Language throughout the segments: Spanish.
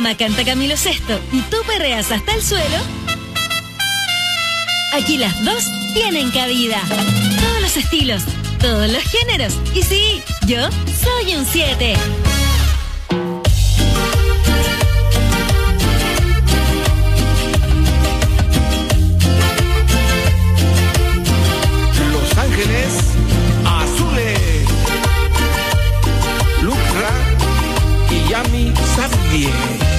Emma canta Camilo Sesto y tú perreas hasta el suelo, aquí las dos tienen cabida. Todos los estilos, todos los géneros. Y sí, yo soy un 7. Los Ángeles Azules. Lucra y Yami Sabie.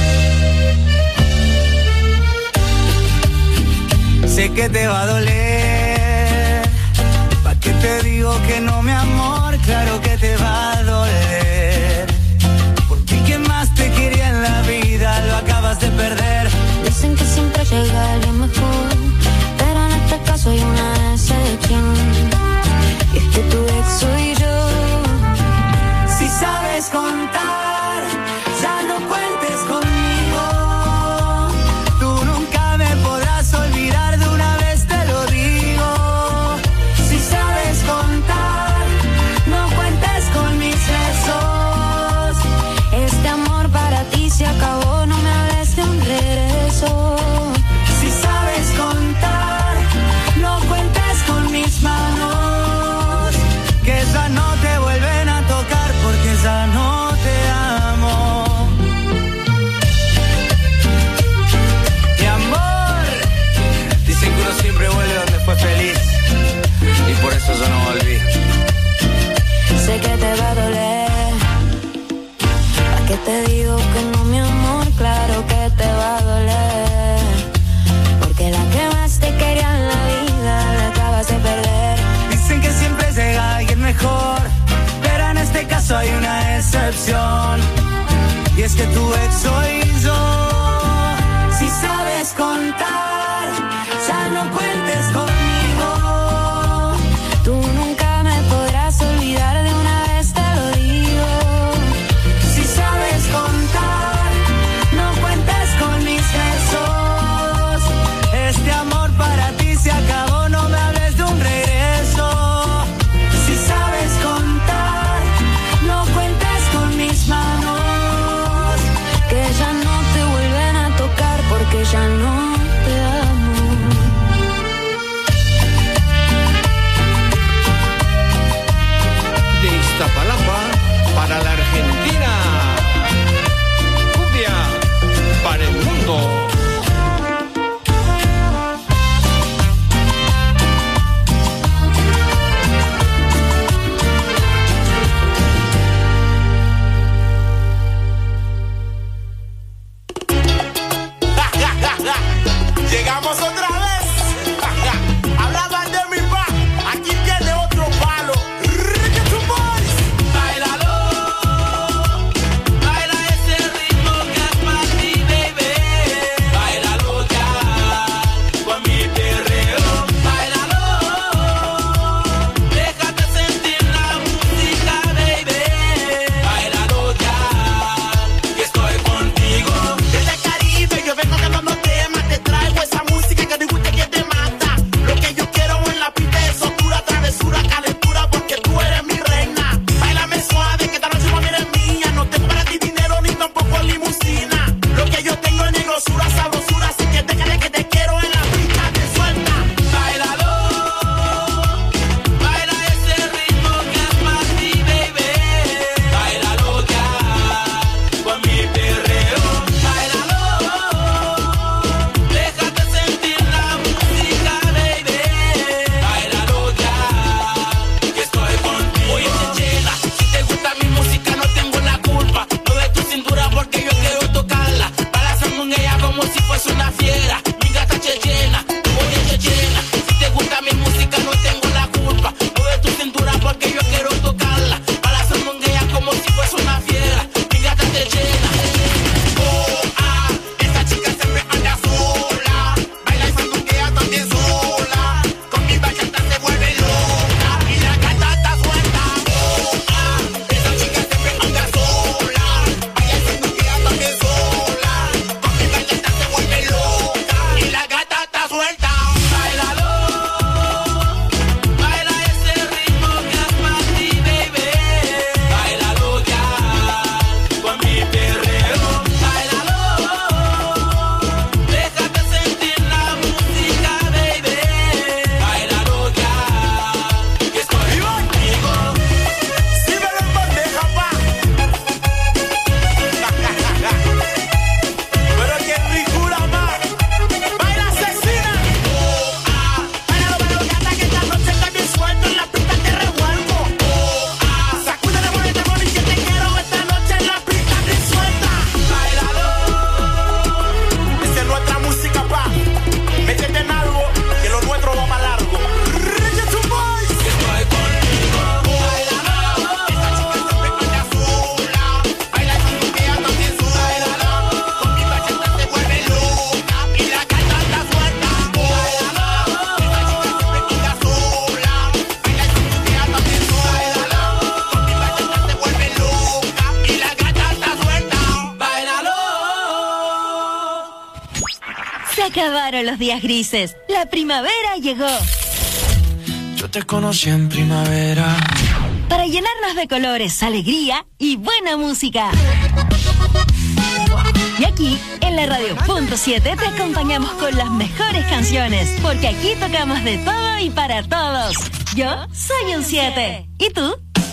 Sé que te va a doler. ¿Pa' qué te digo que no, mi amor? Claro que te va a doler. Porque quien más te quería en la vida lo acabas de perder. Dicen que siempre llega alguien mejor, pero en este caso hay una excepción. Y es que tu ex soy yo. Si sabes contar, ya no cuentes conmigo. Tú nunca me podrás olvidar, de una vez te lo digo. Si sabes contar, no cuentes con mis besos. Este amor para ti se acabó, no me hables de un regreso. Si sabes contar, no cuentes con mis manos, que ya no te vuelven a tocar porque ya no te amo. Mi amor, dicen que uno siempre vuelve donde fue feliz, y por eso yo no volví. Sé que te va a doler. ¿A qué te digo que no, mi amor? Claro que te va a doler. Porque la que más te quería en la vida la acabas de perder. Dicen que siempre llega alguien mejor, pero en este caso hay una excepción. Y es que tu ex soy yo. Si sabes contar, ya no cuentes conmigo. Tú nunca me podrás olvidar, de una vez te lo digo. Si sabes contar, no cuentes con mis besos. Este amor para ti se acabó, no me hables de un regreso. Si sabes contar, no cuentes con mis manos, Que ya no te vuelven a tocar porque ya no te amo. Acabaron los días grises. La primavera llegó. Yo te conocí en primavera. Para llenarnos de colores, alegría y buena música. Y aquí, en la Radio.7, te acompañamos con las mejores canciones, porque aquí tocamos de todo y para todos. Yo soy un 7. ¿Y tú?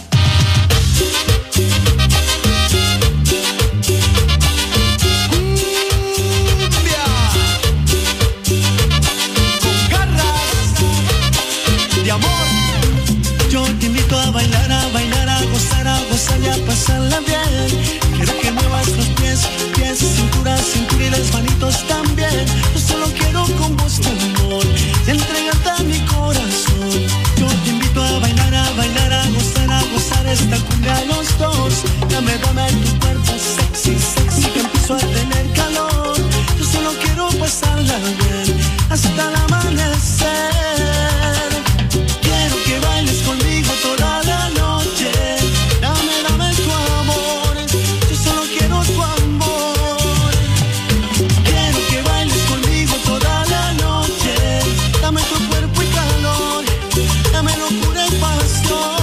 De amor. Yo te invito a bailar, a gozar y a pasarla bien. Quiero que muevas los pies, cintura y las manitos también. Yo solo quiero con vos tu amor y entregarte a mi corazón. Yo te invito a bailar, a gozar esta cumbia a los dos. Dame tu cuerpo sexy, que empiezo a tener calor. Yo solo quiero pasarla bien hasta el amanecer. Quiero que bailes conmigo toda la noche. Dame tu amor. Yo solo quiero tu amor. Quiero que bailes conmigo toda la noche. Dame tu cuerpo y calor. Dame locura y pasión.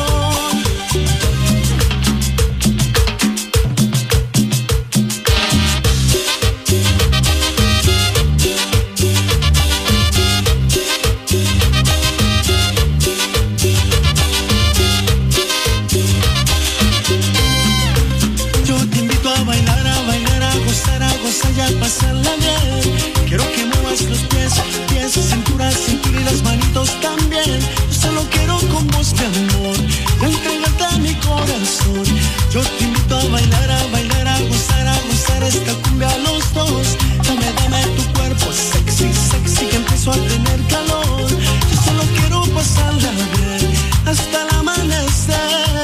Y a pasarla bien. Quiero que muevas los pies, cintura y las manitos también. Yo solo quiero con vos mi amor y entregarte a mi corazón. Yo te invito a bailar, a gozar esta cumbia a los dos. Dame tu cuerpo sexy, que empiezo a tener calor. Yo solo quiero pasarla bien hasta el amanecer.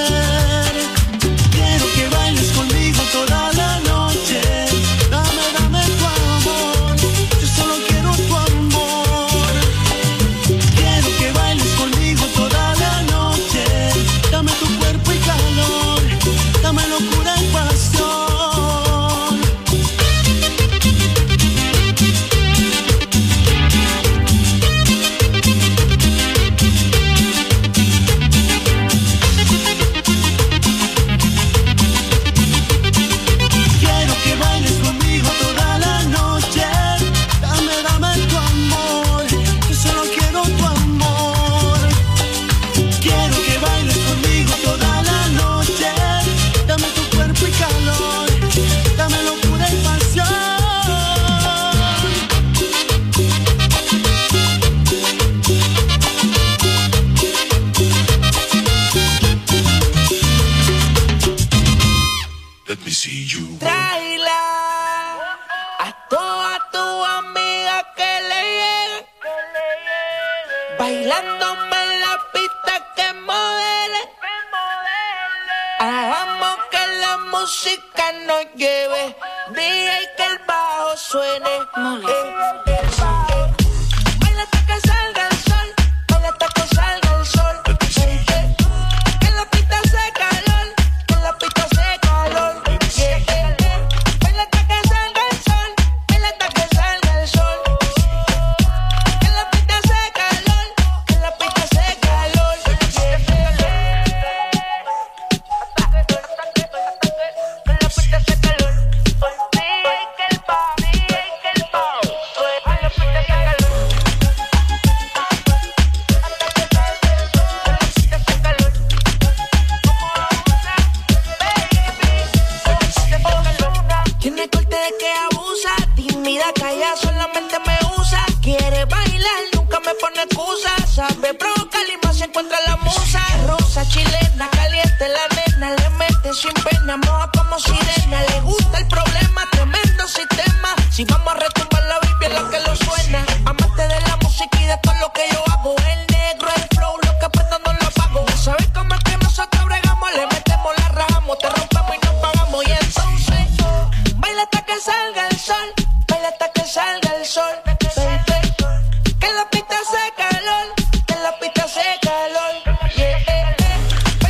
Quiero que bailes conmigo toda la noche. Dame tu amor, yo solo quiero tu amor. Quiero que bailes conmigo toda la noche. Dame tu cuerpo y calor, dame locura y pasión. Quiero que bailes conmigo toda la noche. Dame tu amor, yo solo quiero tu amor. Quiero que bailes conmigo toda la noche. Dame tu cuerpo y calor, dame locura y pasión. Let me see you. Tráela a toda tu amiga que le llegue, bailándome en la pista que modele. Hagamos que la música nos lleve, DJ que el bajo suene. Baila hasta que salga el sol, baila hasta que salga el sol. Que la pista hace calor, que la pista hace calor. Baila hasta que salga el sol, baila hasta que salga el sol. Que la pista hace calor, que la pista hace calor. Tiene corte de que abusa, tímida, calla, solamente me usa. Quiere bailar, nunca me pone excusa. Sabe provocar y más se encuentra la musa. Rosa, chilena, caliente la nena. Le mete sin pena, moja como sirena. Le gusta el problema, tremendo sistema. Si vamos a retumbar la Biblia, lo que lo suena. Amante de la música y de todo lo que yo hago. El negro, el flow, lo que aprendo no lo apago. ¿Sabes cómo es que nosotros bregamos? Le metemos, la rajamos, te rompemos y nos pagamos. Y entonces baila hasta que salga el sol, baila hasta que salga el sol. Que la pista hace calor, que la pista hace calor.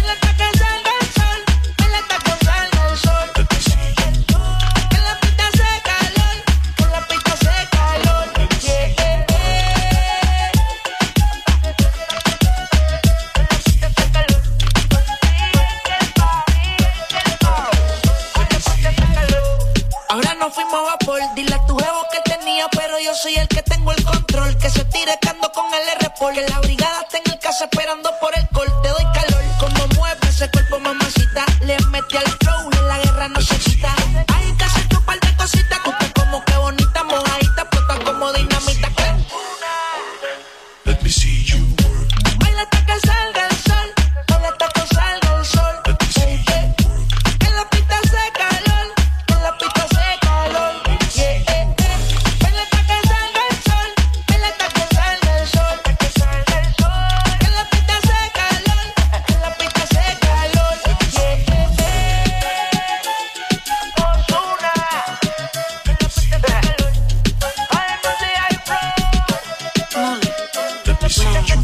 brincando con el R porque la brigada está en el casa esperando por el corte. Te doy calor, como mueve ese cuerpo, mamacita. Le metí al flow y en la guerra no se quita. Hay que hacer tu par de cositas. Tú estás como que bonita, mojadita, explota como dinamita. Let me see you work. Baila hasta que salga el sol. Baila hasta que salga el sol. Que la pista hace calor. Que la pista hace calor. Baila hasta que salga el sol. Baila hasta que salga el sol. Que la pista hace calor. Que la pista hace calor. Ozuna. Que la pista hace calor. Ay, no sé, ay, bro. Let me see you work.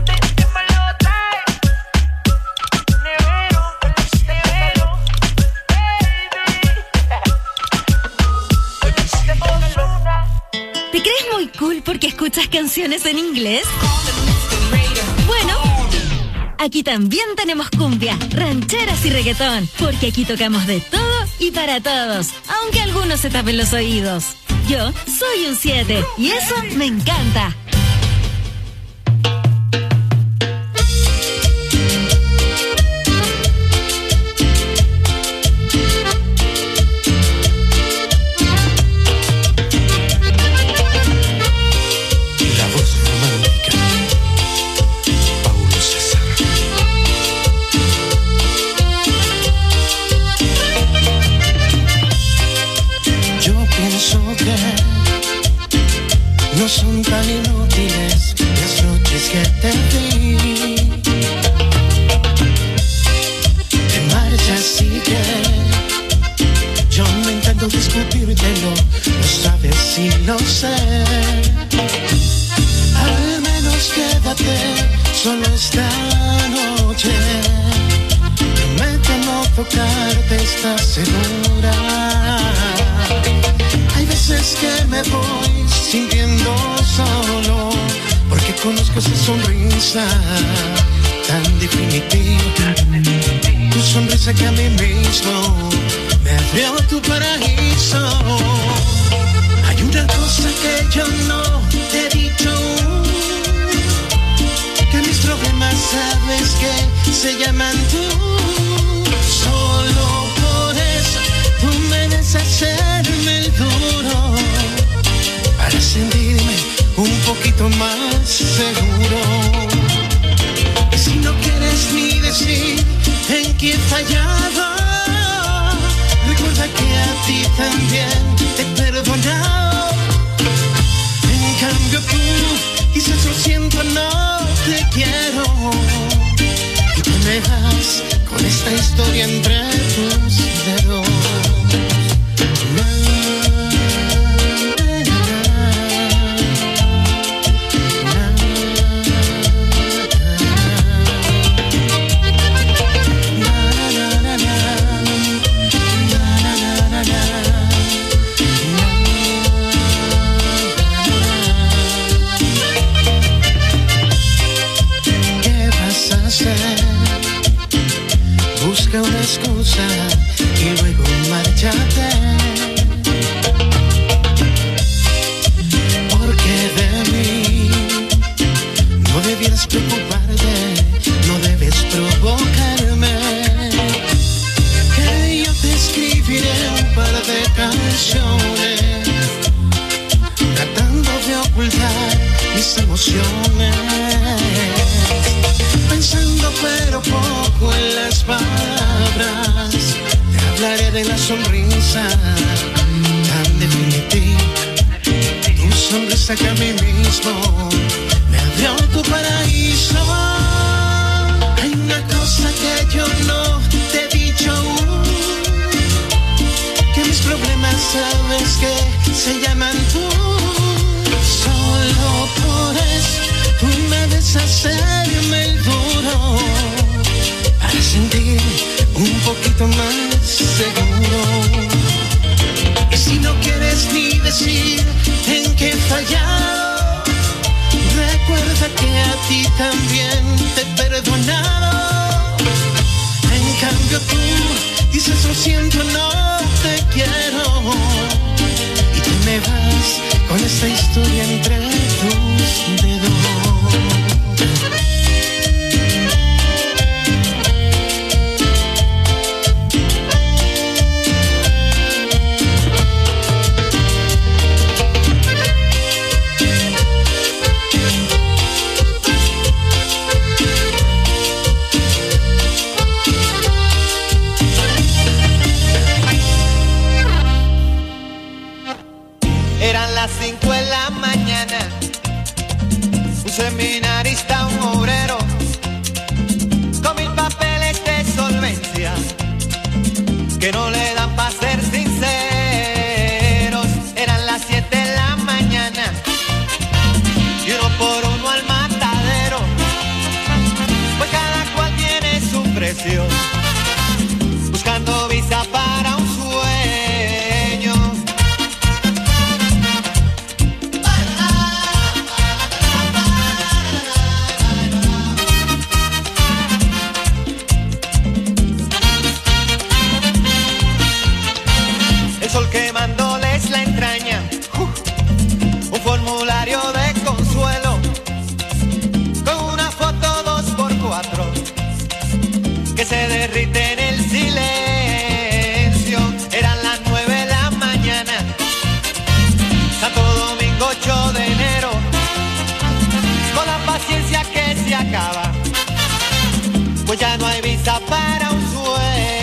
¿Te crees muy cool porque escuchas canciones en inglés? Bueno, aquí también tenemos cumbia, rancheras y reggaetón, porque aquí tocamos de todo y para todos, aunque algunos se tapen los oídos. Yo soy un 7 y eso me encanta. La voz romántica, Paulo César. Yo pienso que no son tan inútiles las noches que te vi. Te marchas y que yo no intento discutírtelo, lo sabes y lo sé. Al menos quédate solo esta noche. Promete no tocarte, ¿estás segura? Hay veces que me voy sintiendo solo, porque conozco esa sonrisa tan definitiva. Tu sonrisa que a mí mismo me abrió tu paraíso. Hay una cosa que yo no te he dicho aún, que mis problemas sabes que se llaman tú. Solo por eso tú me debes hacerme el duro, para sentirme un poquito más seguro. Y si no quieres ni decir en qué he fallado, recuerda que a ti también te he perdonado. En cambio tú dices lo siento, no te quiero, y tú me vas con esta historia entre tus dedos. Busca una excusa y luego márchate, porque de mí no debieras preocuparte, no debes provocarme, que yo te escribiré un par de canciones tratando de ocultar mis emociones, pensando pero poco en las palabras. Te hablaré de la sonrisa tan definitiva, tu sonrisa que a mí mismo me abrió tu paraíso. Hay una cosa que yo no te he dicho aún, que mis problemas sabes que se llaman tú. Solo por eso tú me debes hacerme el duro, para sentirme un poquito más seguro. Y si no quieres ni decir en qué he fallado, recuerda que a ti también te he perdonado. En cambio tú dices lo siento, no te quiero, y tú me vas con esta historia entre tus dedos. Puse en mi nariz a un obrero con 1000 papeles de solvencia que no le dan para ser sinceros. Eran las 7 de la mañana y uno por uno al matadero, pues cada cual tiene su precio, buscando visa para un sueño. El sol quemándoles la entraña, un formulario de consuelo con una foto 2x4 que se derrite en el silencio. Eran las 9 de la mañana, Santo Domingo 8 de enero, con la paciencia que se acaba, pues ya no hay visa para un sueño.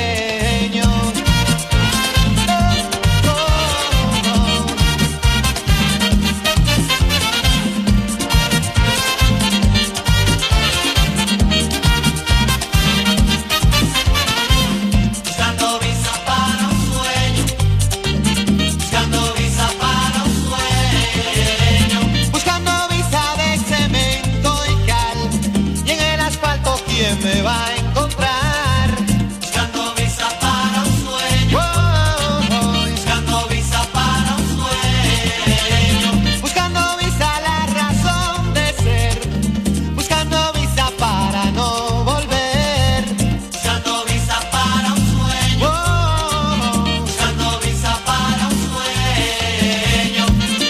Me va a encontrar buscando visa para un sueño, buscando visa para un sueño, buscando visa la razón de ser, buscando visa para no volver, buscando visa para un sueño, buscando visa para un sueño.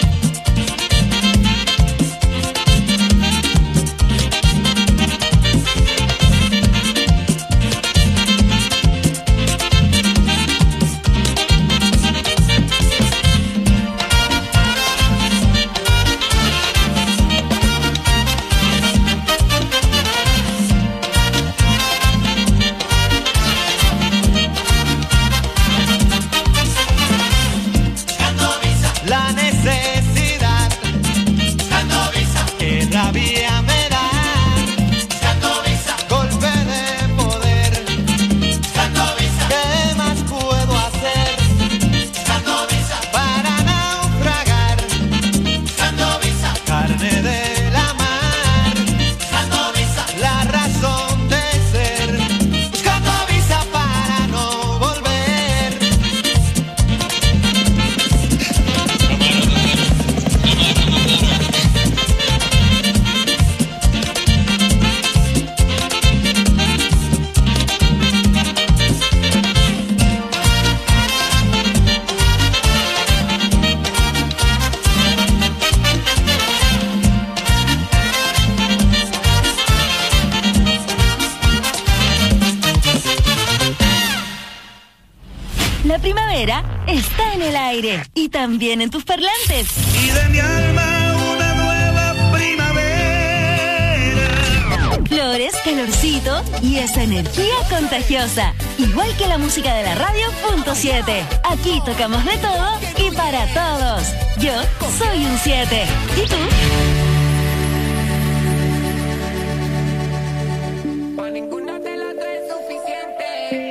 La necesidad, buscando visa, que rabia me da, buscando visa, golpe de poder, buscando visa, ¿qué más puedo hacer? Buscando visa, para naufragar, buscando visa, carne de la mar, buscando visa, la razón de ser, buscando visa para no volver. La primavera está en el aire y también en tus parlantes. Y de mi alma una nueva primavera. Flores, calorcito y esa energía contagiosa. Igual que la música de la radio .7. Aquí tocamos de todo y para todos. Yo soy un 7. ¿Y tú? Ninguna de las tres es suficiente.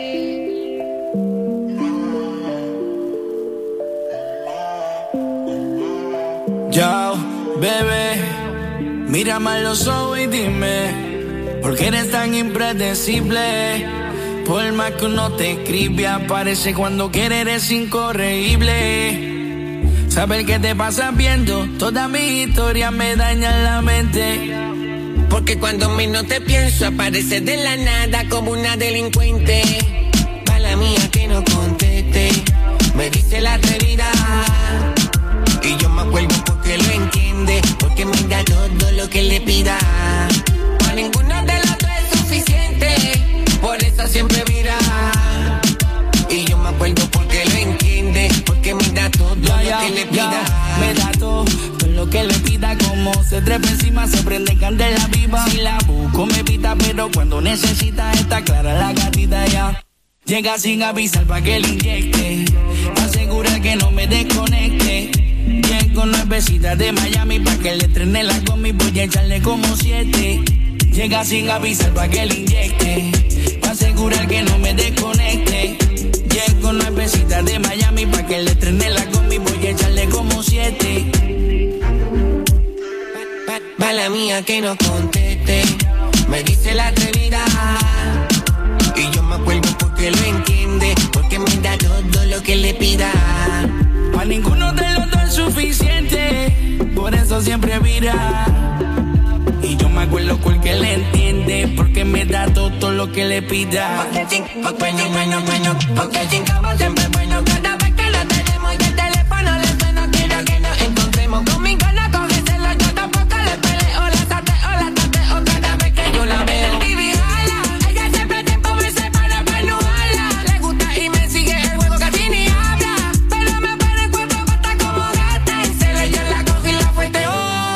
Yo, bebé, mírame a los ojos y dime, ¿por qué eres tan impredecible? Por más que uno te escribe, aparece cuando quiere, eres incorregible. Saber qué te pasa viendo, todas mis historias me dañan la mente. Porque cuando menos te pienso, apareces de la nada como una delincuente. Mala mía que no conteste, me dice la atrevida. Y yo me acuerdo porque lo entiende, porque me da todo lo que le pida. Para ninguna de las tres es suficiente, por eso siempre mira. Y yo me acuerdo porque lo entiende, porque me da todo lo que le pida. Me da todo lo que le pida, como se trepa encima, se prende candela viva. Si la busco me pita, pero cuando necesita está clara la gatita ya. Llega sin avisar pa' que le inyecte, asegura que no me desconecte. Bien Llego nuevecita de Miami pa' que le estrene la gomi, voy a echarle como 7. Llega sin avisar pa' que le inyecte, pa' asegurar que no me desconecte. Llego nuevecita de Miami pa' que le estrene la gomi, voy a echarle como 7. Mala mía que no conteste, me dice la atrevida. Y yo me acuerdo porque lo entiende, porque me da todo lo que le pida. Pa' ninguno de los dos es suficiente, por eso siempre vira. Y yo me acuerdo porque le entiende, porque me da todo lo que le pida. Porque sin cama siempre es bueno. Cada vez que lo tenemos y el teléfono le suena, quiero que nos encontremos. Conmigo no cógeselo, yo tampoco le peleo. La tateo cada vez que yo la veo. El TV jala, ella siempre tiempo me separa para no hablar. Le gusta y me sigue el juego, casi ni habla. Pero me pone el cuerpo bata como gata. Y se le yo la cojo y la fueteo.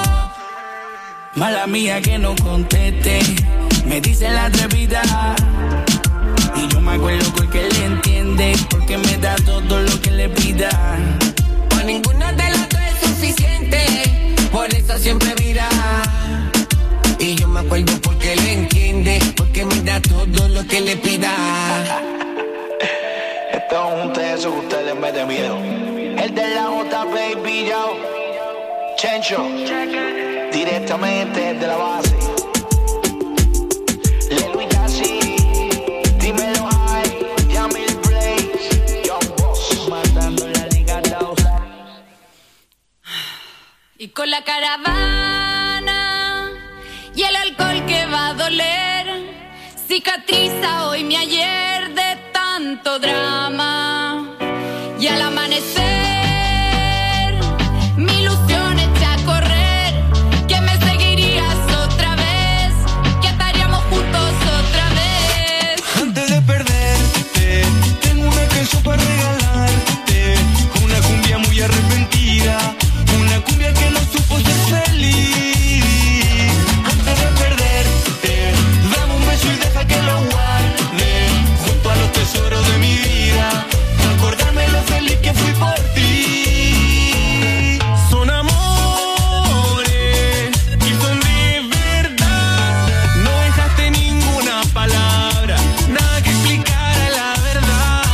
Mala mía que no conteste, me dice la atrevida. Y yo me acuerdo porque le entiende, porque me da todo lo que le pida. Para ninguno de los dos es suficiente, por eso siempre mira. Y yo me acuerdo porque le entiende, porque me da todo lo que le pida. Estamos juntos, eso que usted les mete miedo. El de la J, baby, yo. Chencho, directamente desde la base. Lelo y Casi, dímelo ahí, Yamil Blaze, Young Boss, matando la Liga 2. Y con la caravana y el alcohol que va a doler, cicatriza hoy mi ayer de tanto drama. Y al amanecer para regalarte una cumbia muy arrepentida, una cumbia que no supo ser feliz. Antes de perderte, dame un beso y deja que lo guarde junto a los tesoros de mi vida, para acordarme lo feliz que fui por ti. Son amores y son de verdad, no dejaste ninguna palabra, nada que explicar a la verdad.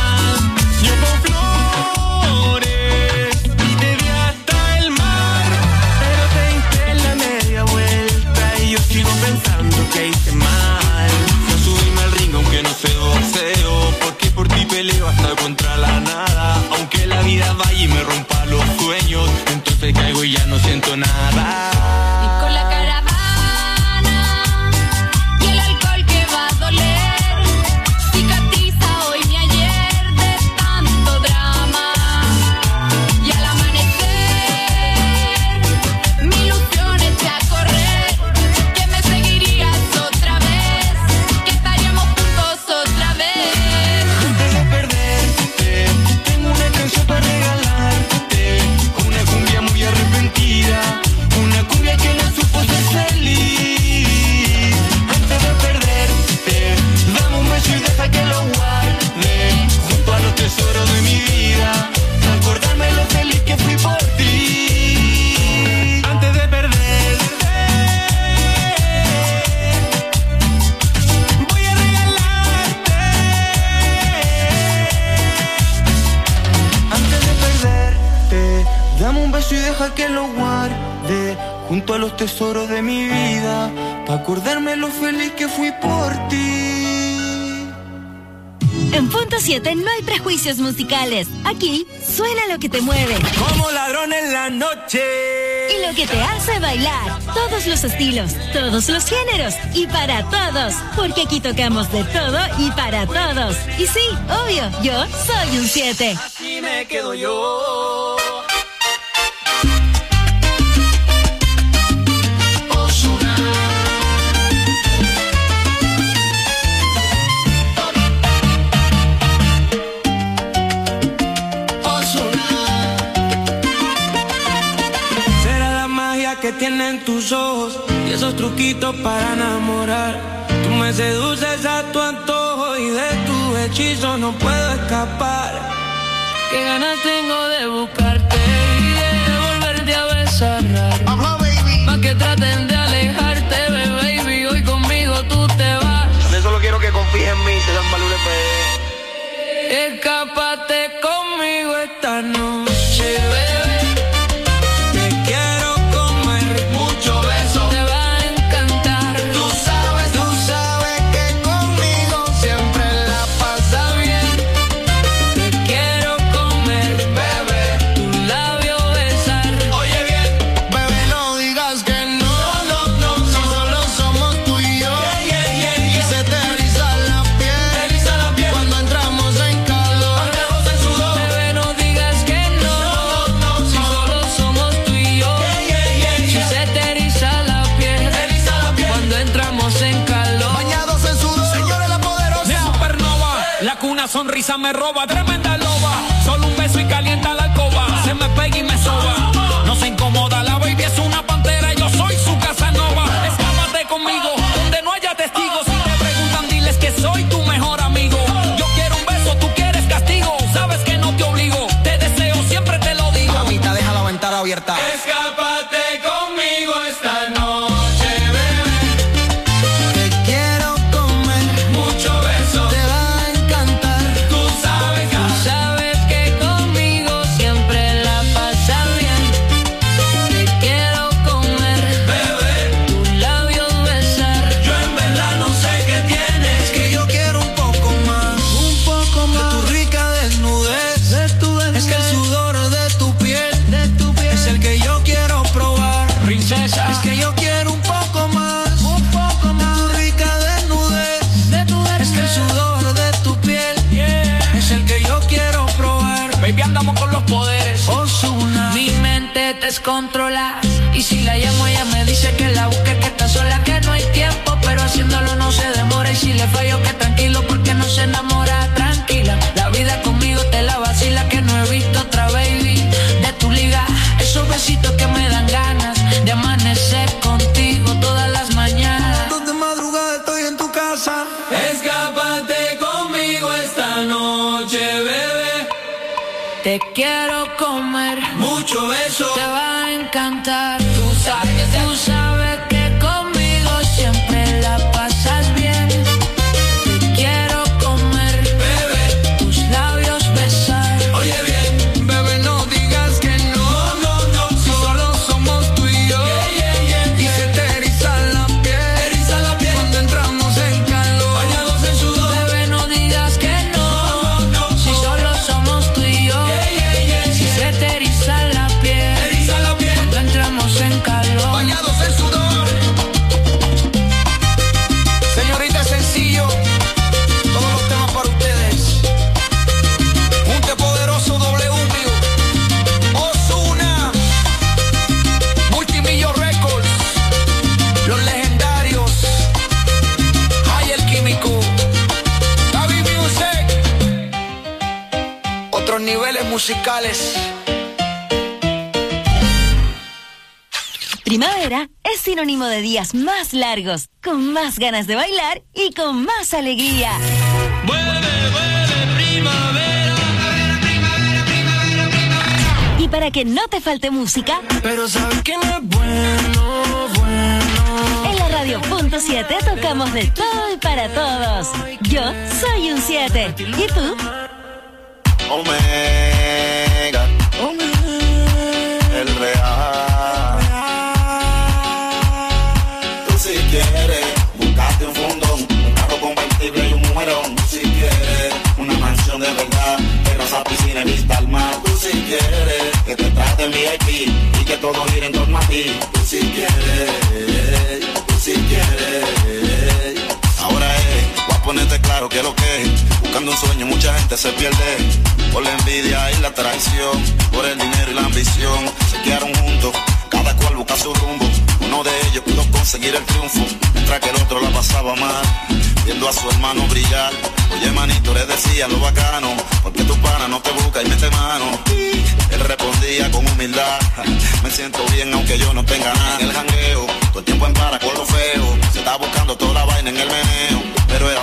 Que hice mal, no subirme al ring aunque no sé boxeo, porque por ti peleo hasta contra la nada. Aunque la vida vaya y me rompa los sueños, entonces caigo y ya no siento nada. Y con la caravana y el alcohol que va a doler, cicatriza hoy mi ayer de tanto drama. Y al amanecer mi ilusión eché a correr, que me seguirías otra vez, que estaríamos juntos otra vez. Antes de perderte, tengo una canción para regalarte, una cumbia muy arrepentida, una cumbia que no supo ser feliz. Antes de perderte, dame un beso y deja que lo guarde junto a los tesoros de mi vida, para acordarme lo feliz que fui por ti. Antes de perderte, voy a regalarte. Antes de perderte, dame un beso y deja que lo guarde junto a los tesoros de mi vida, para acordarme lo feliz que fui por ti. En Punto 7 no hay prejuicios musicales. Aquí suena lo que te mueve Como ladrón en la noche y lo que te hace bailar. Todos los estilos, todos los géneros y para todos. Porque aquí tocamos de todo y para todos. Y sí, obvio, yo soy un 7. Así me quedo yo. Que tienen tus ojos y esos truquitos para enamorar. Tú me seduces a tu antojo y de tu hechizo no puedo escapar. Qué ganas tengo de buscarte y de volverte a cosas raras. Pa' que traten de alejarte, baby. Hoy conmigo tú te vas. Yo solo quiero que confíes en mí, te dan valor Escápate conmigo esta noche, bebé. Sonrisa me roba, tremenda loba. Solo un beso y calienta la alcoba. Se me pega y me soba. No se incomoda, la baby es una pantera. Yo soy su Casanova. Escápate conmigo, donde no haya testigos. Si te preguntan, diles que soy tu mejor amigo. Yo quiero un beso, tú quieres castigo. Sabes que no te obligo, te deseo, siempre te lo digo. Mamita, deja la ventana abierta. Escápate conmigo esta noche. Descontrola. Y si la llamo ella me dice que la busque, que está sola, que no hay tiempo, pero haciéndolo no se demora. Y si le fallo que tranquilo porque no se enamora. Tranquila, la vida conmigo te la vacila, que no he visto otra baby de tu liga. Esos besitos que me dan ganas de amanecer contigo todas las mañanas. De madrugada estoy en tu casa. Escápate conmigo esta noche, bebé. Te quiero comer, mucho beso, te va a encantar. Tú sabes que conmigo siempre la pasas bien. Te quiero comer, bebé, tus labios besar. Oye bien, bebé, no digas que no, no, no, si solo somos tú y yo. Y se te eriza la piel, cuando entramos en calor, bañados en sudor. Bebé, no digas que no, no, no, si solo somos tú y yo. Si se te eriza la piel, cuando entramos en calor, bañados en sudor. Señorita, sencillo, todos los temas para ustedes. Junte Poderoso W, Ozuna, Multimillo Records, Los Legendarios, Hay el Químico, Gaby Music, otros niveles musicales. Primavera es sinónimo de días más largos, con más ganas de bailar y con más alegría. Vuelve, primavera. Y para que no te falte música, Pero sabes que no es bueno. en la Radio.7 tocamos de todo y para todos. Yo soy un 7. ¿Y tú? Omega, el real. Tú si quieres, buscate un fundón, un carro convertible y un mujerón. Tú si quieres, una mansión de verdad, terraza, piscina y vista al mar. Tú si quieres, que te traten VIP y que todo gire en torno a ti. Tú si quieres, tú si quieres. Ahora voy a ponerte claro que lo que es. Buscando un sueño mucha gente se pierde por la envidia y la traición, por el dinero y la ambición. Se quedaron juntos, cada cual busca su rumbo. Uno de ellos pudo conseguir el triunfo, mientras que el otro la pasaba mal, viendo a su hermano brillar. Oye manito, le decía lo bacano, porque tu pana no te busca y mete mano. Él respondía con humildad, me siento bien aunque yo no tenga nada. En el jangueo, todo el tiempo en para con lo feo, se estaba buscando toda la vaina en el meneo, pero era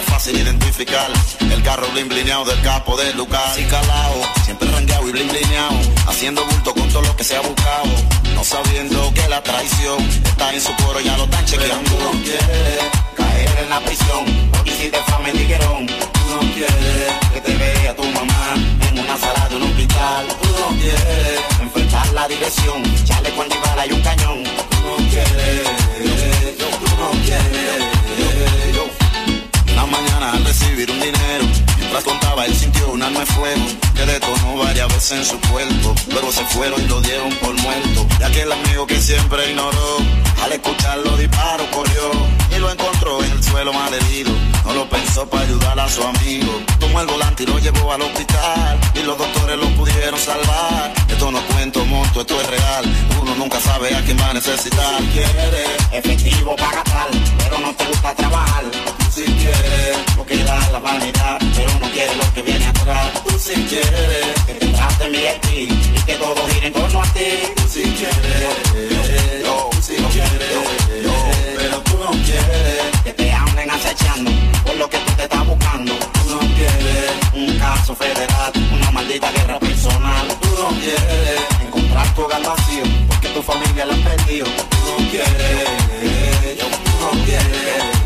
fácil identificar. El carro blin blineado del capo de Lucas y calao, siempre rangueado y blin blineado, haciendo bulto con todo lo que se ha buscado, no sabiendo que la traición está en su coro, ya lo están chequeando. Tú no quieres caer en la prisión, porque hiciste fama en liguerón. Tú no quieres que te vea tu mamá en una sala de un hospital. Tú no quieres enfrentar la dirección, chaleco antibala y un cañón. Tú no quieres, tú no quieres. Una mañana al recibir un dinero, mientras contaba él sintió un arma de fuego que detonó varias veces en su cuerpo. Luego se fueron y lo dieron por muerto. Y aquel amigo que siempre ignoró, al escuchar los disparos corrió y lo encontró en el suelo malherido. No lo pensó para ayudar a su amigo, tomó el volante y lo llevó al hospital y los doctores lo pudieron salvar. Esto no cuento monto, esto es real, uno nunca sabe a quién va a necesitar. Si quieres efectivo para gastar, pero no te gusta trabajar. Si quieres lo que da la vanidad, pero no quieres lo que viene atrás. Tú si quieres que te traten bien y que todo gire en torno a ti. Tú si quieres, yo, si lo quieres, yo, pero tú no quieres que te anden acechando por lo que tú te estás buscando. Tú no quieres un caso federal, una maldita guerra personal. Tú no quieres encontrar tu hogar vacío porque tu familia la ha perdido. Tú no quieres, tú no quieres.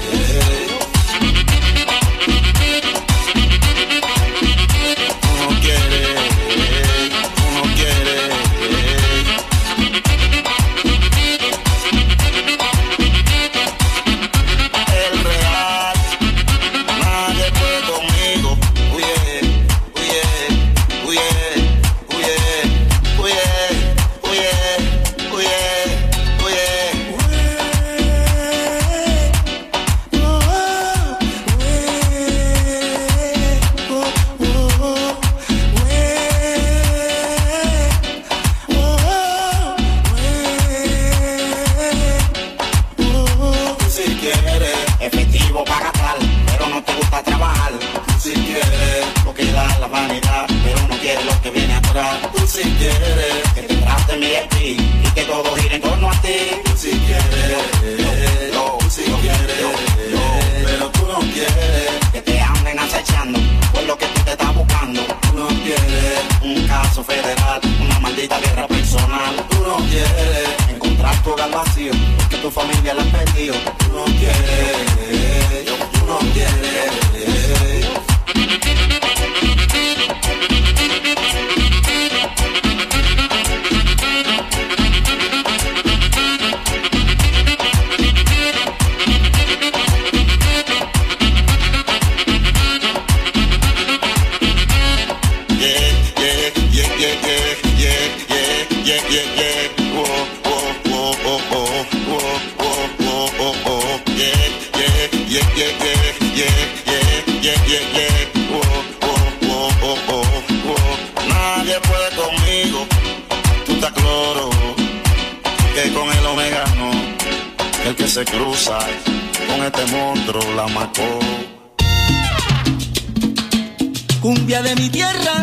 Cumbia de mi tierra,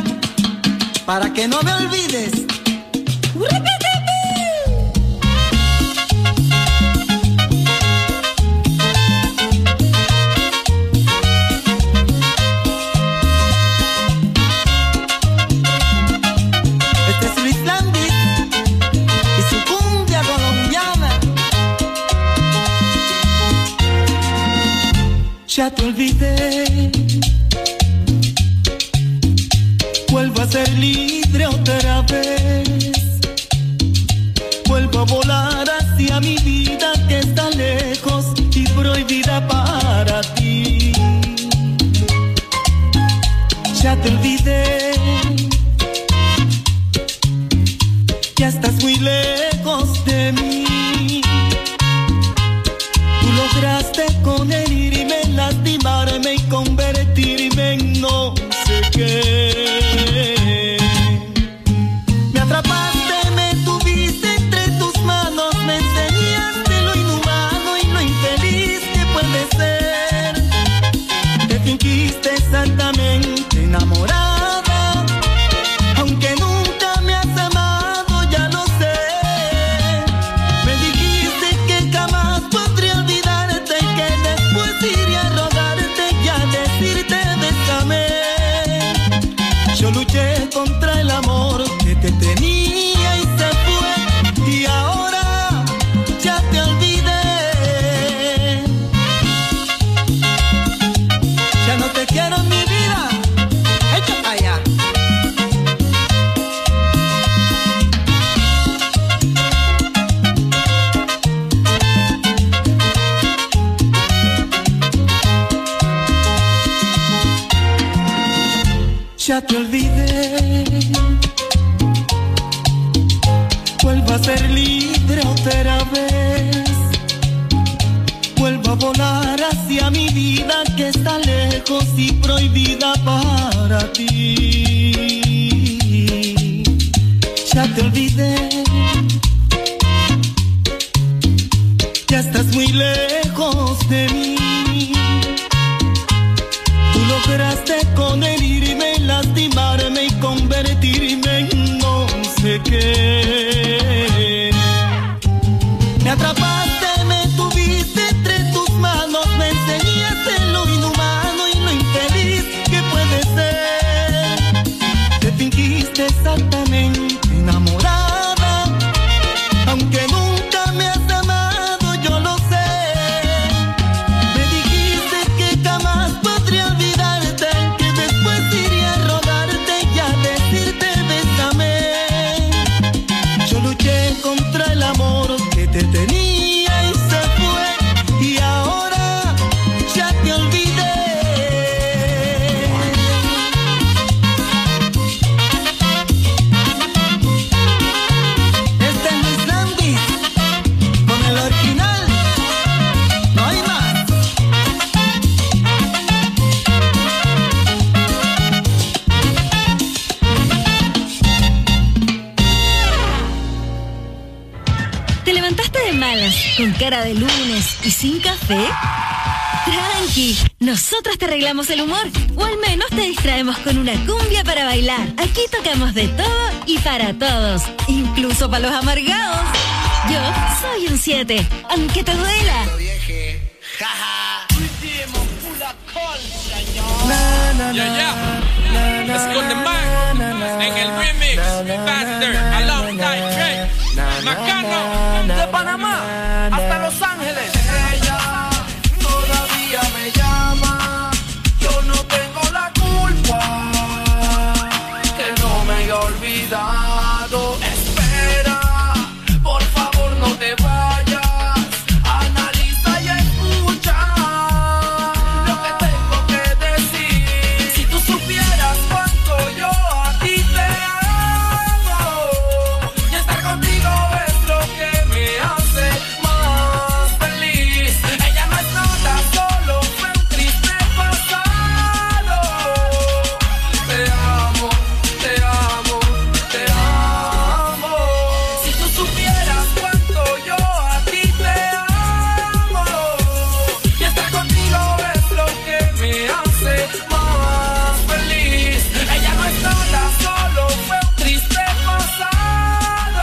para que no me olvides. Este es Luis Landis y su cumbia colombiana. Ya te olvidé, vuelvo a ser libre otra vez, vuelvo a volar hacia mi vida que está lejos y prohibida para ti. Ya te olvidé, ya estás muy lejos de mí. Tú lograste con herirme, lastimarme y convertirme en no sé qué. Me atrapaste, me tuviste entre tus manos, me enseñaste lo inhumano y lo infeliz que puede ser. Te fingiste exactamente enamorada, aunque nunca me has amado, ya lo sé. Me dijiste que jamás podría olvidarte, que después iría a rogarte, ya Ya te olvidé, vuelvo a ser libre otra vez, vuelvo a volar hacia mi vida que está lejos y prohibida para ti. Ya te olvidé, ya estás muy lejos de mí. Tú lograste con herirme, lastimarme y convertirme en no sé qué. Me atrapaste, me tuviste entre tus manos, me enseñaste lo inhumano y lo infeliz que puede ser. Te fingiste exactamente enamorada, aunque nunca me has amado, yo lo sé. Me dijiste que jamás podría olvidarte, que después iría a rogarte y a decirte bésame. Yo luché contra el amor que te tenía y se fue, y ahora ya te olvidé. Este es Luis Landis con el original, no hay más. ¿Te levantaste de malas, con cara de lunes y sin café? Tranqui, nosotros te arreglamos el humor, o al menos te distraemos con una cumbia para bailar. Aquí tocamos de todo y para todos, incluso para los amargados. Yo soy un 7, aunque te duela. Esconde más en el remix Faster alongside Drake Macano De Panamá hasta Los Ángeles. Ella todavía me llama, yo no tengo la culpa que no me haya olvidado. Espera, por favor no te vayas, analiza y escucha lo que tengo que decir. Si tú supieras cuánto yo a ti te amo, y estar contigo es lo que me hace más feliz. Ella no es nada, solo fue un triste pasado. Te amo, te amo, te amo. Si tú supieras cuánto yo a ti te amo, y estar contigo es lo que me hace más feliz. Ella no es nada, solo fue un triste pasado.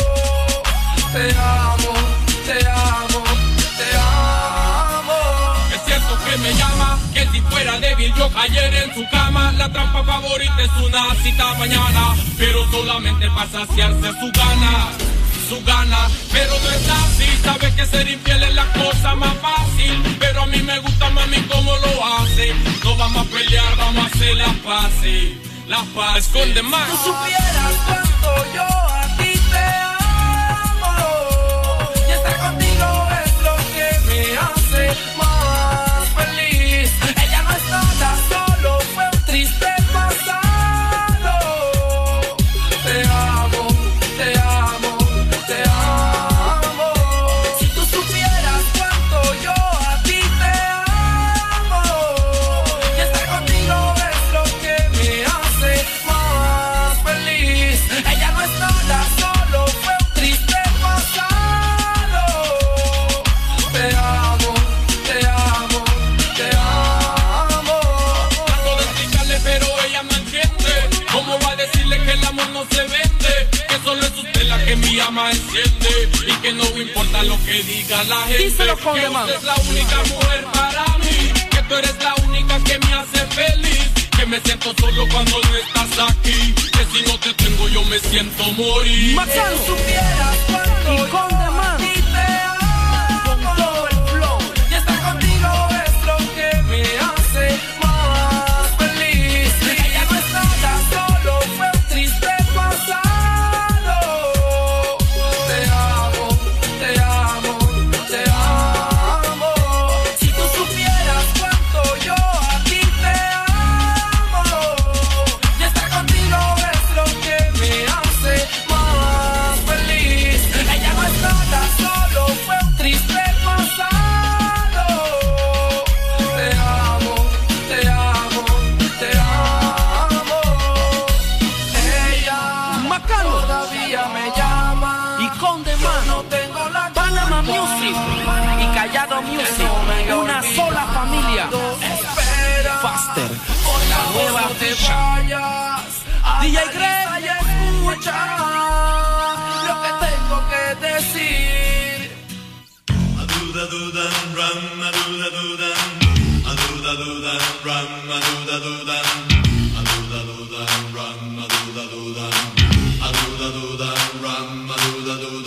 Te amo, te amo, te amo. Es cierto que me llama, que si fuera débil yo cayera en su cama. La trampa favorita es una cita mañana, pero solamente para saciarse su gana. Pero no es así, sabe que ser infiel es la cosa más fácil, pero a mí me gusta mami como lo hace. No vamos a pelear, vamos a hacer las paces. Esconde más. Si tú supieras cuánto yo a ti te amo, y estar contigo es lo que me hace más feliz. Ella no es nada, solo fue un triste pasado. Te amo, te amo, te amo. Si tú supieras cuánto yo a ti te amo, y estar contigo es lo que me hace más feliz. Ella no es nada, solo fue un triste pasado. Te amo, te amo, te amo. Trato de explicarle pero ella no entiende. ¿Cómo va a decirle que el amor no se vende? Que solo es usted la que mi ama enciende, y que no importa lo que diga la gente. Díselo con que demás. usted es la única mujer para mí, que tú eres la única que me hace feliz, que me siento solo cuando no estás aquí, que si no te tengo yo me siento morir. Macán, supieras cuánto y con demás. Y te amo con todo el flow, y estar contigo es lo que me hace más feliz. Ella no es nada, solo fue un triste pasado. Te amo, te amo, te amo. Si tú supieras cuánto yo a ti te amo, y DJ Greg, y escucha lo que tengo que decir. Aduda duda ram, aduda duda, aduda duda ram, aduda duda, aduda duda ram, aduda duda, aduda duda ram, aduda duda.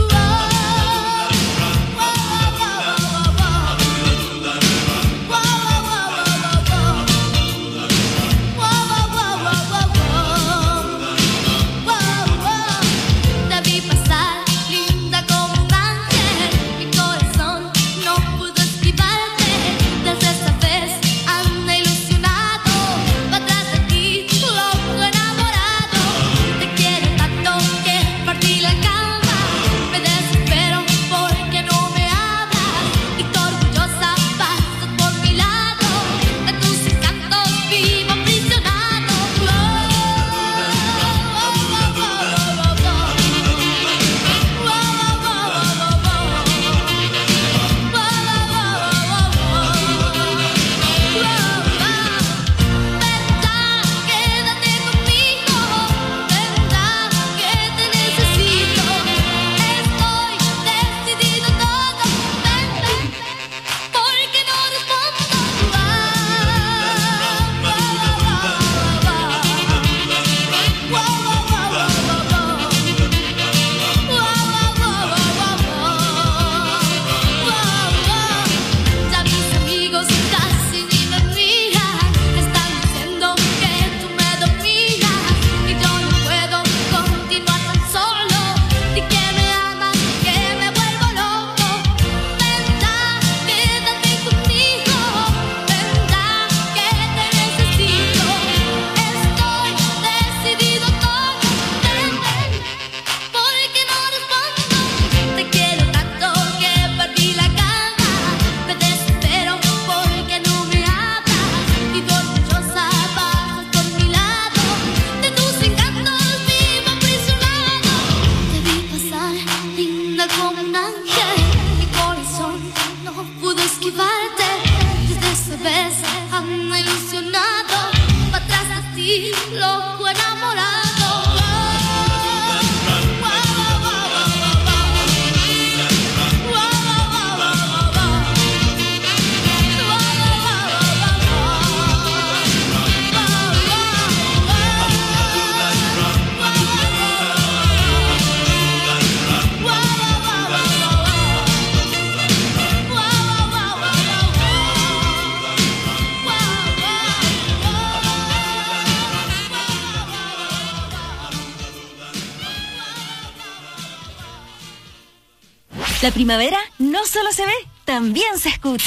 La primavera no solo se ve, también se escucha.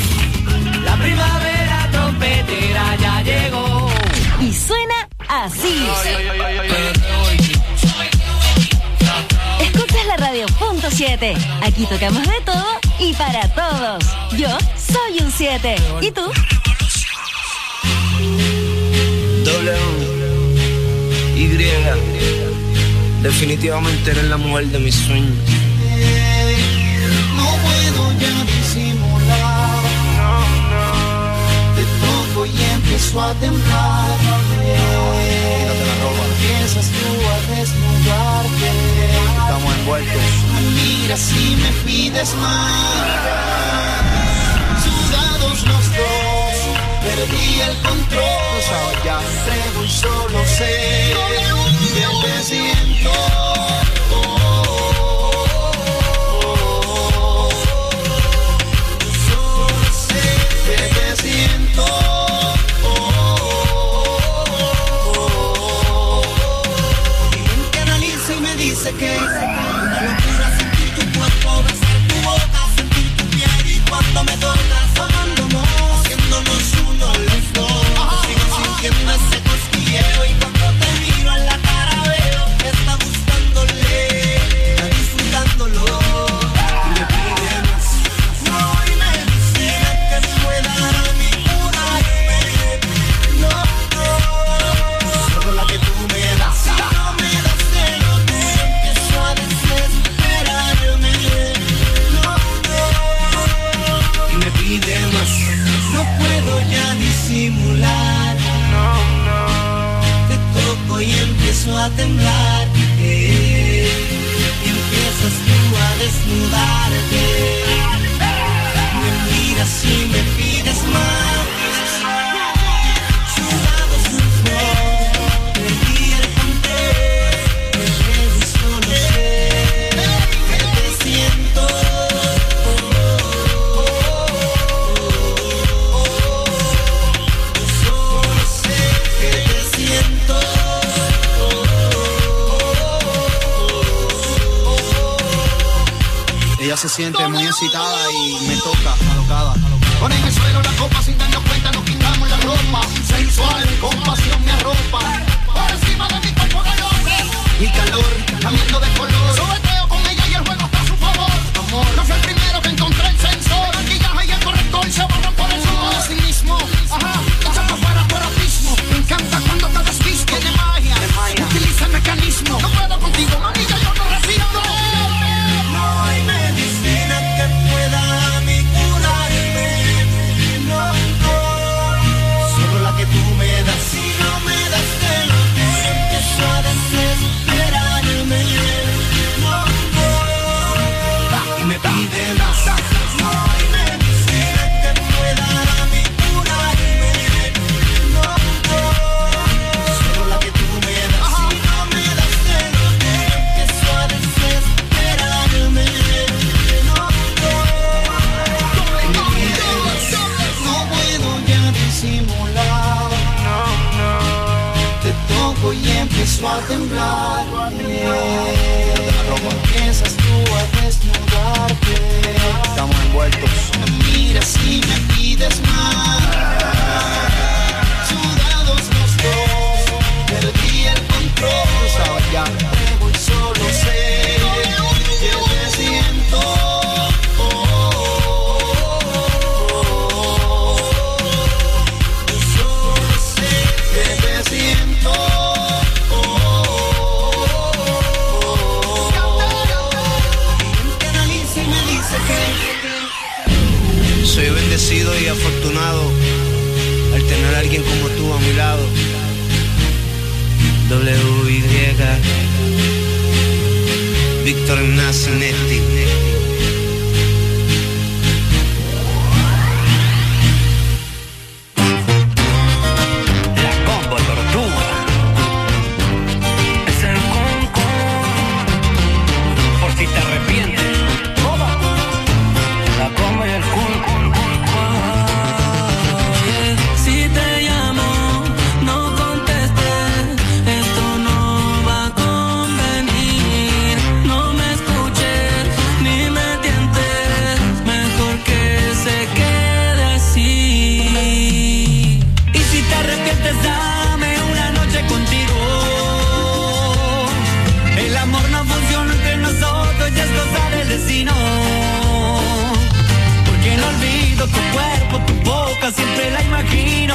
La primavera trompetera ya llegó. Y suena así. Escuchas la radio .7. Aquí tocamos de todo y para todos. Yo soy un 7. ¿Y tú? Y. Definitivamente eres la mujer de mis sueños. No puedo ya disimular. Te toco y empiezo a temblar. Empiezas tú a desnudarte. Estamos envueltos. Me miras y me pides más. Sudados los dos, perdí el control. Entrego y solo sé que te siento. Dice que una locura sentir tu cuerpo, besar tu boca, sentir tu piel y cuando me tocas, amándonos, haciéndonos uno los dos. Sigo sintiendo ese cosquilleo y cuando te vi a temblar, y empiezas tú a desnudarte. Me miras y me pides más. Sudados los dos, perdí el control. Me llevo y solo sé que te siento. Yo solo sé que te siento. Ella se siente muy excitada y me toca, alocada. Pon en el suelo la copa sin darnos cuenta, nos quitamos la ropa. Sensual, con pasión me arropa. Por encima de mi cuerpo de hombre. Mi calor, cambiando de color. Sobreteo con ella y el juego está a su favor. Amor, no fue el primero que encontré el sensor. El maquillaje y el corrector se borran por el sudor. Así mismo, ajá, echando fuera por abismo. Me encanta cuando te desviste. Tiene magia, utiliza el mecanismo. No puedo contigo, mami, ya yo no resisto. No hay medicina que pueda a mí curarme. No, no. Solo la que tú me das. Si no me das de lo que empiezo a desesperarme. No, no. Y me pide más. No hay medicina que pueda a mí curarme. No, no. Solo la que tú me das. Si no me das de lo que empiezo a desesperarme. No, no puedo ya disimular. Te toco y empiezo a temblar. Empiezas tú a desnudarte. Estamos envueltos. Me miras y me pides más. Sudados los dos, perdí el control. Luego y solo sé que te siento. Yo solo sé que te siento. Y analiza y me dice que Soy bendecido y afortunado al tener a alguien como tú a mi lado. W.Y. Víctor Nacinetti. La combo tortuga. Es el conco. Por si te arrepientes. La combo y el conco. Si te llamo, no contestes. Esto no va a convenir. No me escuches ni me tientes. Mejor que se quede así. Y si te arrepientes, dame una noche contigo. El amor no funciona entre nosotros, ya es cosa del destino. Porque no olvido tu cuerpo, tu boca, siempre la imagino.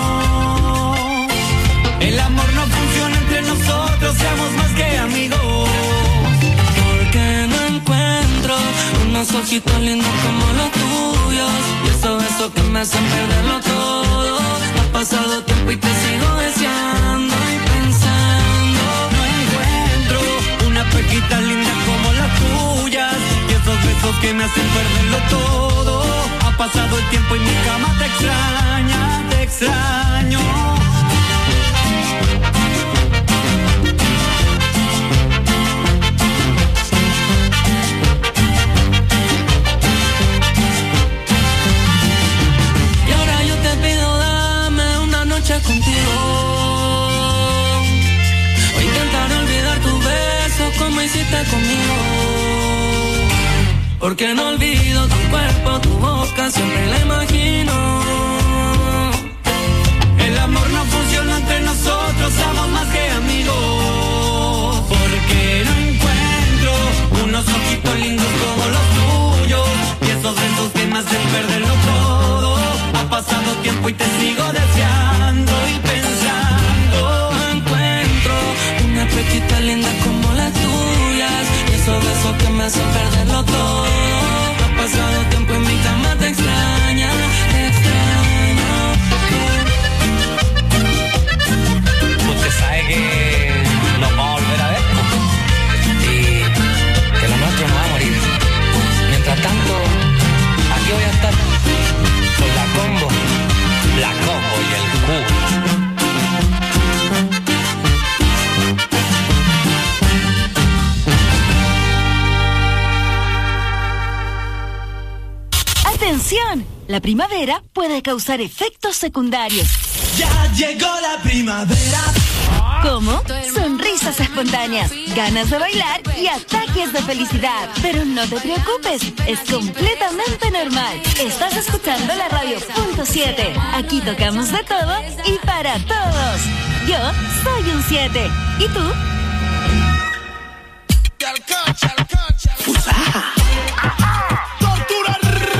El amor no funciona entre nosotros, seamos más que amigos. Porque no encuentro unos ojitos lindos como los tuyos. Y esos besos que me hacen perderlo todo. Ha pasado tiempo y te sigo deseando y pensando. No encuentro una pequita linda como las tuyas. Y esos besos que me hacen perderlo todo. Ha pasado el tiempo y mi cama te extraña, te extraño. Y ahora yo te pido, dame una noche contigo. O intentar olvidar tu beso como hiciste conmigo. Porque no olvido tu cuerpo, tu boca, siempre la imagino. El amor no funciona entre nosotros, somos más que amigos. Porque no encuentro unos ojitos lindos como los tuyos. Y esos besos que me hacen perderlo todo. Ha pasado tiempo y te sigo deseando y pensando. No encuentro una pequita linda como las tuyas. Y esos besos que me hacen perderlo todo. Ha pasado tiempo y mi cama te extraña, La primavera puede causar efectos secundarios. Ya llegó la primavera. Como sonrisas espontáneas, ganas de bailar y ataques de felicidad. Pero no te preocupes, es completamente normal. Estás escuchando la radio .7. Aquí tocamos de todo y para todos. Yo soy un 7. ¿Y tú? Tortura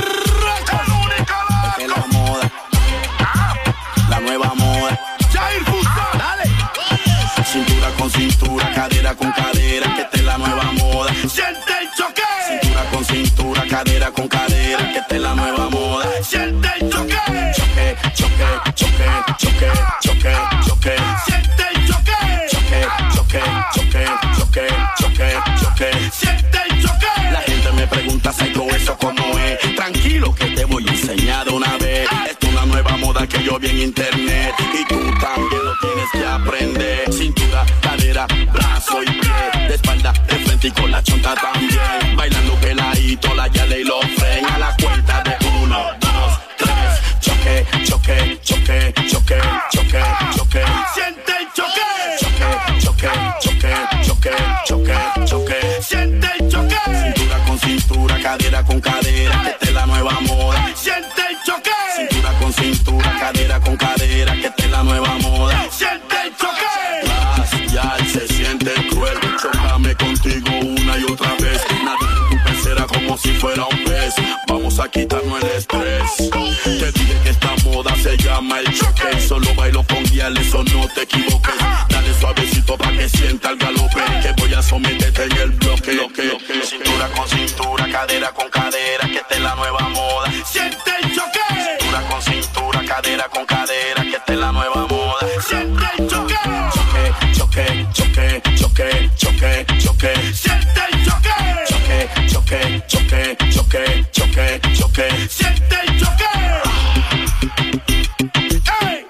es la moda, la nueva moda. Jair Fusa, dale. Cintura con cintura, cadera con cadera, que esta es la nueva moda. Siente el choque. Cintura con cintura, cadera con cadera, que esta es la nueva moda. Siente el choque. Choque, choque, choque, choque, choque, choque. Siente el choque. Choque, choque, choque, choque, choque, choque. Siente el choque. La gente me pregunta, ¿Psycho eso cómo es? Tranquilo que te voy a enseñar de una vez. Esto es una nueva moda que yo vi en internet y tú también lo tienes que aprender. Cintura, cadera, brazo y pie, de espalda, de frente y con la chonta también. Bailando peladito, la yale y los fren. A la cuenta de 1, 2, 3. Choque, choque, choque, choque, choque, choque. Siente el choque. Choque, choque, choque, choque, choque, choque. Siente el choque. Cintura con cintura, cadera con cadera, que esta es la nueva moda. Siente el choque. Cintura con cintura, cadera con cadera, que esta es la nueva moda. Siente el choque. Ya se siente cruel, chócame contigo una y otra vez. Nadie en tu pecera como si fuera un pez. Vamos a quitarnos el estrés. Te dije que esta moda se llama el choque. Solo bailo con guiales o no te equivoques. Dale suavecito pa' que sienta el galope, que voy a someterte en el bloque. Cintura con cintura, cadera con cadera, que esta es la nueva moda. Siente el choque. Cintura con cintura, cadera con cadera, que esta es la nueva moda. Siente el choque. Choque, choque, choque, choque, choque. Siente el choque. Choque, choque, choque, choque, choque, choque. Siente el choque. ¡Ey!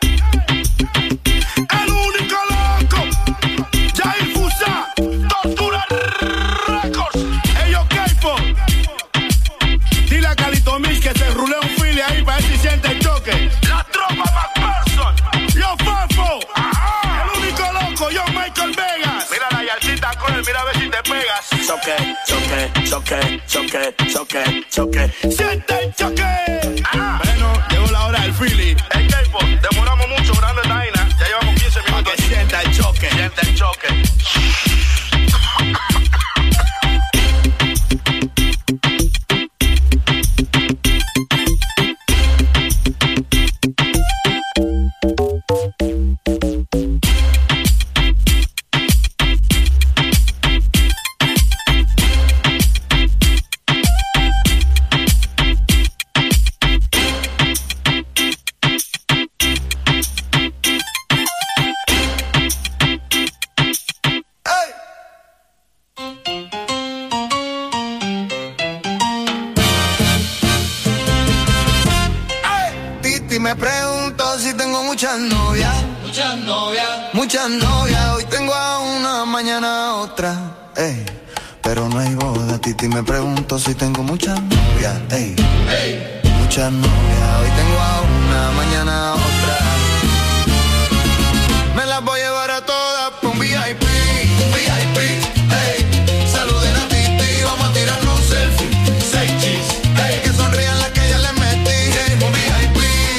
El único loco, Jair Fusa, Tortura Records. Ellos K-Pop. Dile a Calito Mix que se rulea un fili ahí para ver si siente el choque. La tropa McPherson, los Fafo. El único loco, yo Michael Vegas. Mira la yalcita cruel, mira a ver si te pegas. Choque, choque, choque, choque, choque, choque. Siente el choque. Bueno, llegó la hora del fili. El K-Pop, demoramos mucho grande esta vaina. Ya llevamos 15 minutos. Para que sienta el choque. Siente el choque. Me pregunto si tengo muchas novias. Muchas novias. Muchas novias. Hoy tengo a una, mañana a otra. Ey. Pero no hay boda, Titi. Me pregunto si tengo muchas novias. Ey. Ey. Muchas novias. Hoy tengo a una, mañana a otra. Me las voy a llevar a todas por un VIP. VIP. Ey. Saluden a Titi. Vamos a tirarnos un selfie. 6 cheese. Ey. Que sonrían las que ya les metí. Ey. Un VIP.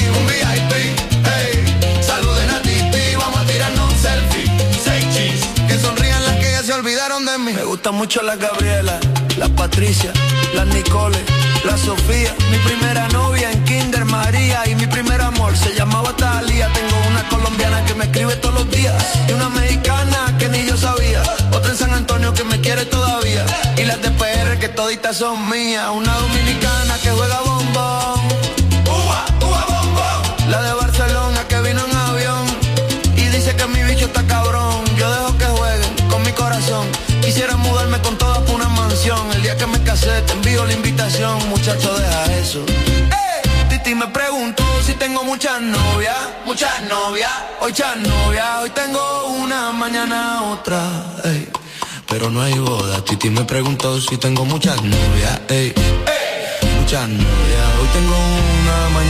Olvidaron de mí. Me gustan mucho las Gabriela, las Patricia, las Nicole, la Sofía. Mi primera novia en Kinder María y mi primer amor se llamaba Talía. Tengo una colombiana que me escribe todos los días y una mexicana que ni yo sabía. Otra en San Antonio que me quiere todavía y las de PR que toditas son mías. Una dominicana que juega bombón. Uva, uva, bombón. La de Barcelona que vino en avión y dice que mi bicho está cabrón. Yo dejo que jueguen con mi corazón. Quisiera mudarme con todas por una mansión. El día que me casé te envío la invitación. Muchacho, deja eso. Titi me preguntó si tengo muchas novias. Muchas novias. Muchas novias. Hoy tengo una, mañana otra. Ey. Pero no hay boda. Titi me preguntó si tengo muchas novias. Ey. Muchas novias. Hoy tengo una, mañana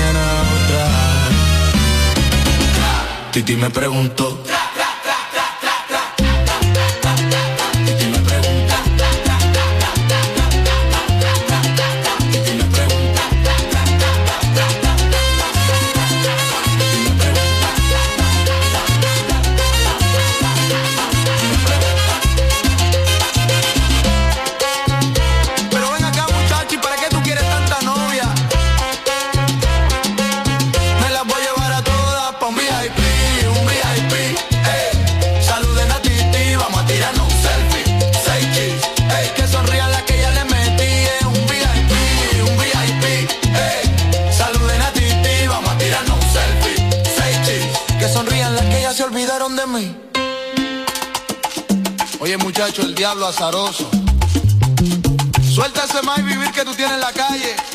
Titi me preguntó. Oye muchacho, el diablo azaroso. Suelta ese más y vivir que tú tienes en la calle.